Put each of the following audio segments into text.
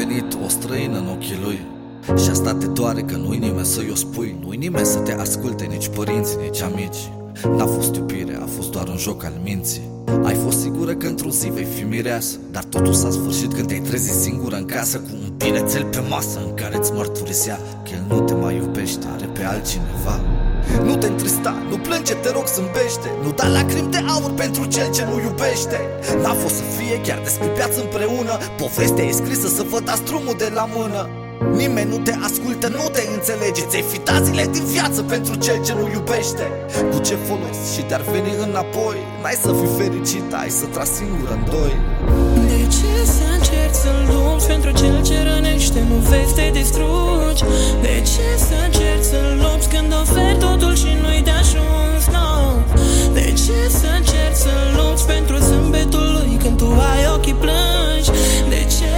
venit o străină în ochii lui și asta te doare că nu-i nimeni să-i o spui. Nu-i nimeni să te asculte, nici părinți, nici amici. N-a fost iubire, a fost doar un joc al minții. Ai fost sigură că într-o zi vei fi mireasă, dar totul s-a sfârșit când te-ai trezit singură în casă cu un bilețel pe masă în care îți mărturisea că el nu te mai iubește, are pe altcineva. Nu te întrista, nu plânge, te rog, zâmbește. Nu da lacrimi de aur pentru cel ce nu iubește. N-a fost să fie chiar despre viață împreună. Povestea e scrisă să vă dați drumul de la mână. Nimeni nu te ascultă, nu te înțelege. Ți-ai fitat zile din viață pentru cel ce nu iubește. Cu ce folos și te-ar veni înapoi? N-ai să fii fericit, ai să tragi singur în doi. De ce să încerci să lupți pentru cel ce rănește? Nu vezi, te distrugi. De ce să încerci să lupți când oferi totul și nu-i de ajuns? No. De ce să încerci să lupți pentru zâmbetul lui când tu ai ochii plângi? De ce?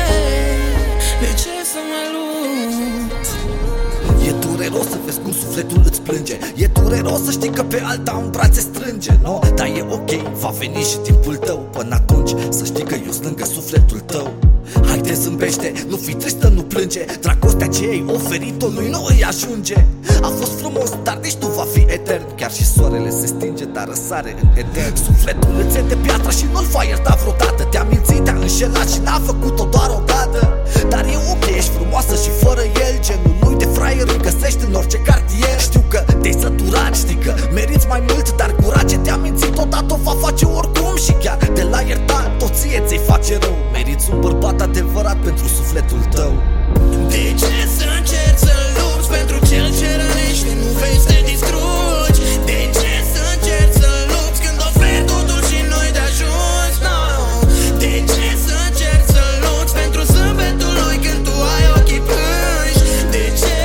De ce să mai lupți? E dureros să vezi cum sufletul îți plânge. E dureros să știi că pe alta în brațe strânge, no? Dar e ok, va veni și timpul tău. Până atunci să știi că eu sunt lângă sufletul tău. Haide, zâmbește, nu fi tristă, nu plânge. Dragostea ce ai oferit-o lui nu îi ajunge. A fost frumos, dar nici tu va fi etern. Chiar și soarele se stinge, dar răsare în etern. Sufletul îți e de piatră și nu-l va ierta vreodată. Te-a mințit, te-a înșelat și n-a făcut-o doar o dată. Dar e ok, ești frumoasă și fără el. Genul lui de fraier îl găsești în orice cartier. Știu că te-ai săturat, știi că meriți mai mult, dar curaj ce te-a mințit odată o va face oricum. Și chiar de la iertat, tot ție ți-ai face rău. Meriți un bărbat adevărat pentru sufletul tău. De ce să încerci să lupți pentru cel ce rănește? Nu vei să te distrugi. De ce să încerci să lupți când oferi totul și nu-i de ajuns? No. De ce să încerci să lupți pentru zâmbetul lui când tu ai ochii plângi? De ce?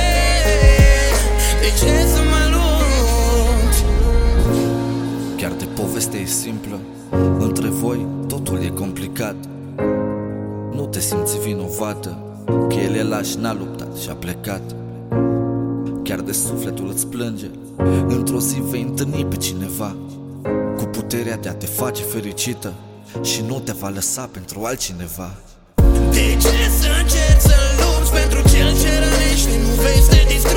De ce să mă lupți? Chiar de poveste e simplă, între voi totul e complicat. Nu te simți vinovată că el e laș, n-a luptat și a plecat. Chiar de sufletul îți plânge, într-o zi vei întâlni pe cineva cu puterea de a te face fericită și nu te va lăsa pentru altcineva. De ce să încerci să lupți pentru cel ce rănește? Nu vei să te distrugi.